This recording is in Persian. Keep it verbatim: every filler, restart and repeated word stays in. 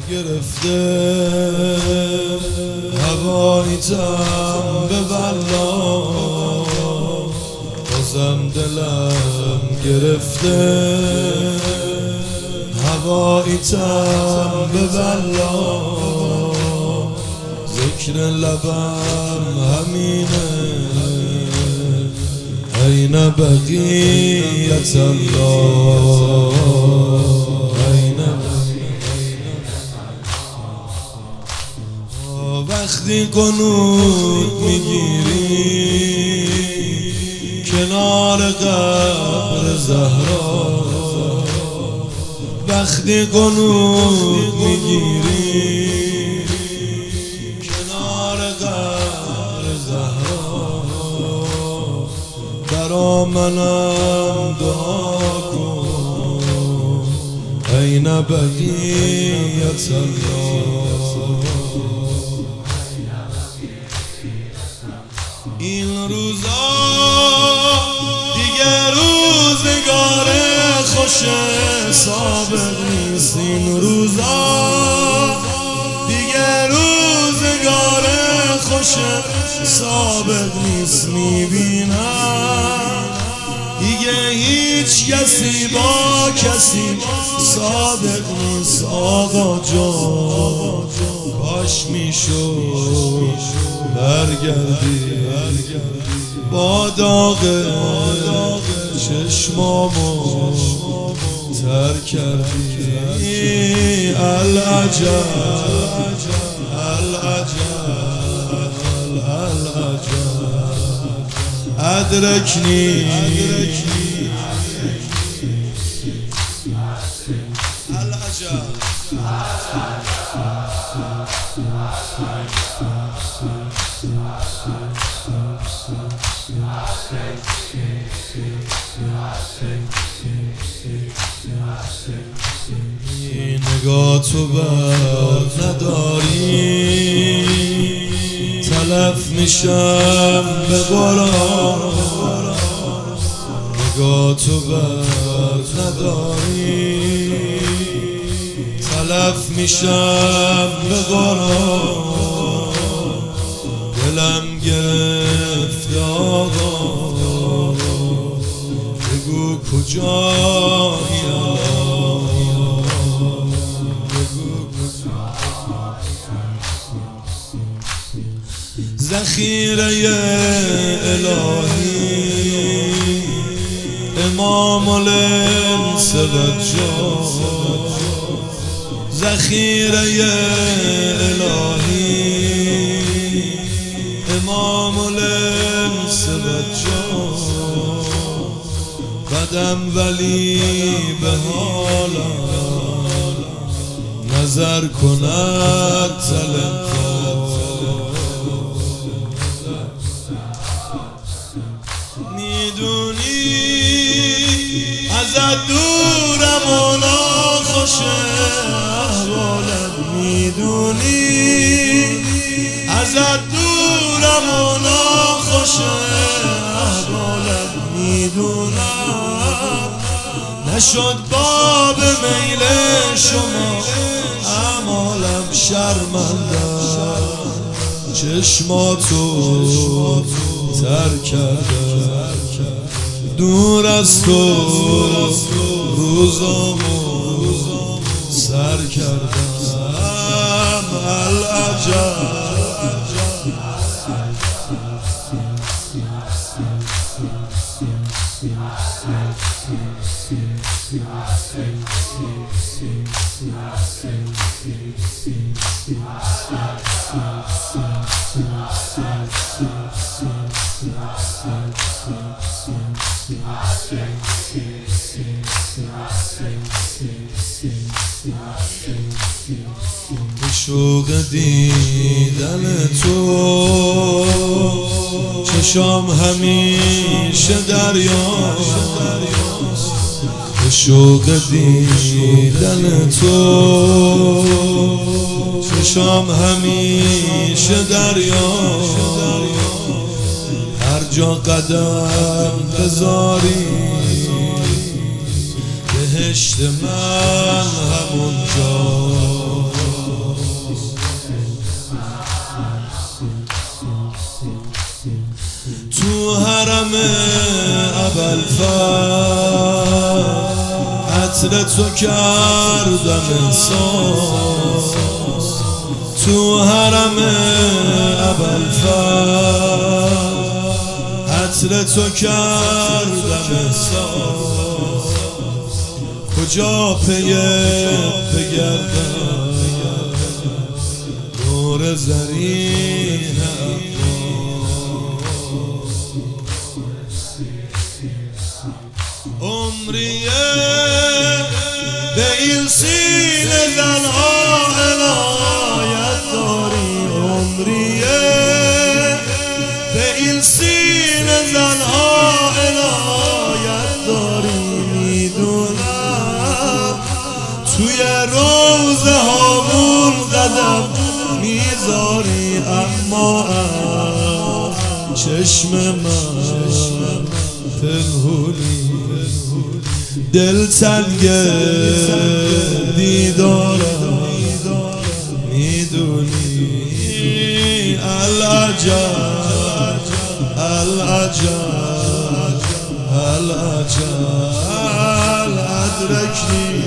گرفته هواییتم به والله، بازم دلم گرفته هواییتم به والله، ذکر لبم همینه این بقیت الله، این وقتی قنوت میگیری کنار قبر زهرا، وقتی قنوت میگیری کنار قبر زهرا، برا منم دعا کن این بقیت الله. این روزا دیگه روزگار خوش سابق نیست، این روزا دیگه روزگار خوش سابق نیست. میبینم دیگه هیچ کسی با کسی صادق نیست. آقا جان کاش میشد برگردی با داغ چشمامو تر کردی. العجب العجب العجب ادرکنی العجب نگاه تو بر نداری تلف میشم به قرآن، نگاه تو بر نداری تلف میشم به قرآن. دلم گرفت آقا بگو کجایی، ذخیره الهی امام الانس و جان، ذخیره الهی امام الانس و جان. بدم ولی به حالم نظر کند تلنت، میدونی ازت دورم و ناخوش احوالم، میدونی ازت دورم و ناخوش احوالم، میدونم نشد باب میل شما اعمالم، شرمندم چشماتو تر کردم، دور از تو روزامو سر کردم. العجب به شوق دیدن تو چشام همیشه دریاست، به شوق دیدن تو چشام همیشه دریاست. هر جا قدم بذاری بهشت من همونجا، تو حرم ابوالفضل عطر تو کردم احساس تو حرم ابوالفضل عطر تو کردم احساس کجا پیه بگردم دور زرین عمریه به این سینه زنها عنایت داری عمریه به این سینه زنها عنایت داری میدونم توی روزه هامون قدم میذاری اما از چشم من پنهونی دل تنگ دیدارم میدونی العجب العجب العجب ادرکنی